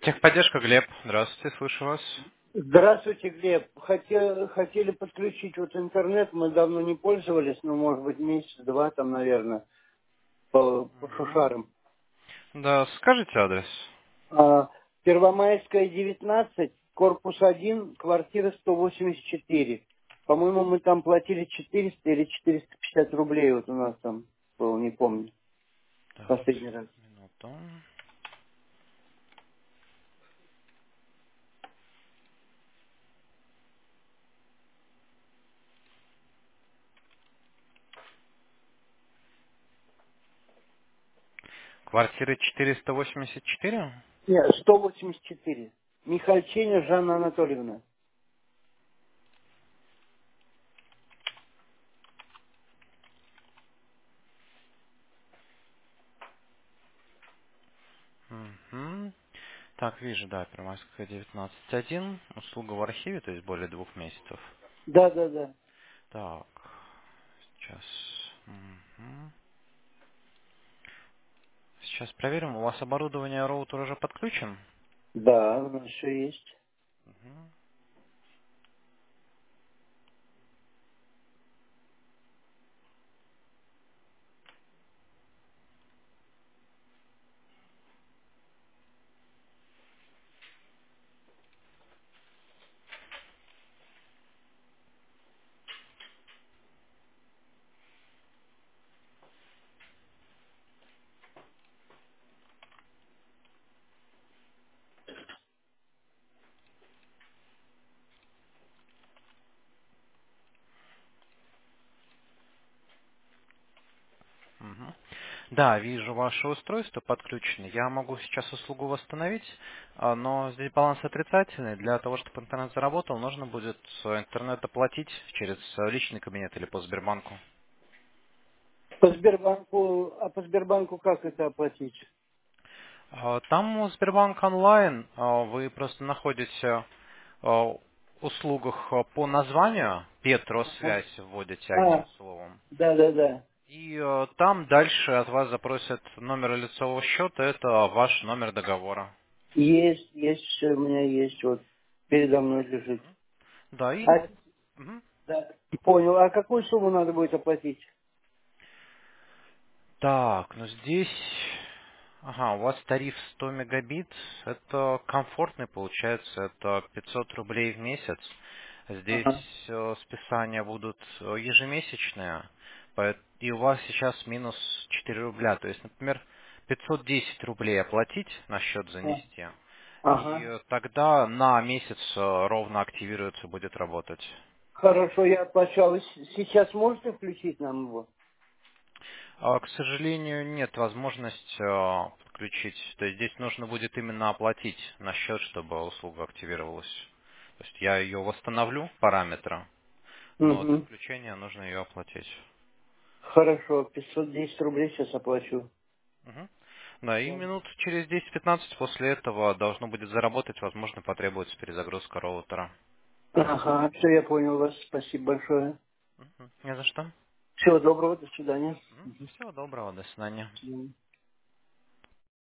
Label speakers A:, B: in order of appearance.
A: Техподдержка, Глеб. Здравствуйте, слышу вас.
B: Здравствуйте, Глеб. Хотели подключить вот интернет, мы давно не пользовались, ну, может быть, месяц-два там, наверное, по
A: Мгм.
B: шушарам.
A: Да, скажите адрес.
B: Первомайская, 19, корпус 1, квартира 184. По-моему, мы там платили 400 или 450 рублей, вот у нас там было, не помню,
A: Так,
B: последний раз.
A: минуту. Квартира 484?
B: Нет, 184. Михальчиня Жанна Анатольевна.
A: Угу. Так, вижу, да, Первомайская, 19.1. Услуга в архиве, то есть более 2 месяцев.
B: Да.
A: Так, сейчас. Мгм. Сейчас проверим. У вас оборудование роутер уже подключен?
B: Да, у нас все есть.
A: Мгм. Мгм. Да, вижу ваше устройство подключено. Я могу сейчас услугу восстановить, но здесь баланс отрицательный. Для того, чтобы интернет заработал, нужно будет интернет оплатить через личный кабинет или по Сбербанку.
B: По Сбербанку как это оплатить?
A: Там у Сбербанк онлайн вы просто находите в услугах по названию
B: Ага.
A: Петросвязь вводите одним
B: А,
A: словом.
B: да.
A: И там дальше от вас запросят номер лицевого счета, это ваш номер договора.
B: Есть, все у меня есть, вот передо мной лежит.
A: Да, и
B: А,
A: мгм.
B: да, понял. А какую сумму надо будет оплатить?
A: Так, ну здесь, ага, у вас тариф 100 мегабит, это комфортный получается, это 500 рублей в месяц. Здесь
B: Ага.
A: списания будут ежемесячные, и у вас сейчас минус 4 рубля, то есть, например, 510 рублей оплатить на счет
B: А,
A: занести, и
B: ага.
A: тогда на месяц ровно активируется, будет работать.
B: Хорошо, я оплачу. А вы сейчас можете включить нам его?
A: К сожалению, нет возможности подключить. То есть здесь нужно будет именно оплатить на счет, чтобы услуга активировалась. То есть я ее восстановлю, параметры, но для
B: Угу.
A: включения нужно ее оплатить.
B: Хорошо, 510 рублей сейчас оплачу.
A: Мгм. Да, и минут через 10-15 после этого должно будет заработать, возможно, потребуется перезагрузка роутера.
B: Ага, все, я понял вас. Спасибо большое.
A: Не за что.
B: Всего доброго, до свидания.
A: Всего доброго, до свидания.
B: Мгм.